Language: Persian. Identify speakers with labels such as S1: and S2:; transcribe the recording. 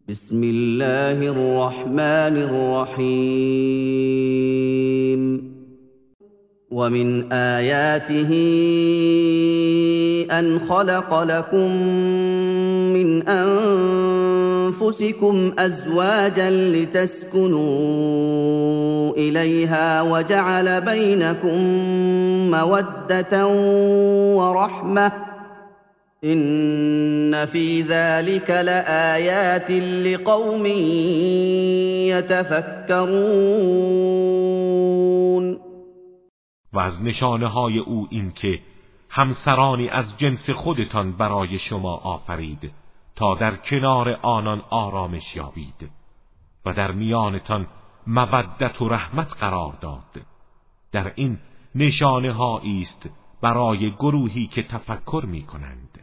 S1: بسم الله الرحمن الرحیم ومن آیاته أن خلق لكم من أنفسكم أزواجا لتسكنوا إليها وجعل بينكم مودة ورحمة إن في ذلك لآيات لقوم يتفكرون.
S2: و از نشانه‌های او این که همسرانی از جنس خودتان برای شما آفرید تا در کنار آنان آرامش یابید و در میانتان مودت و رحمت قرار داد. در این نشانه‌هایی است برای گروهی که تفکر می‌کنند.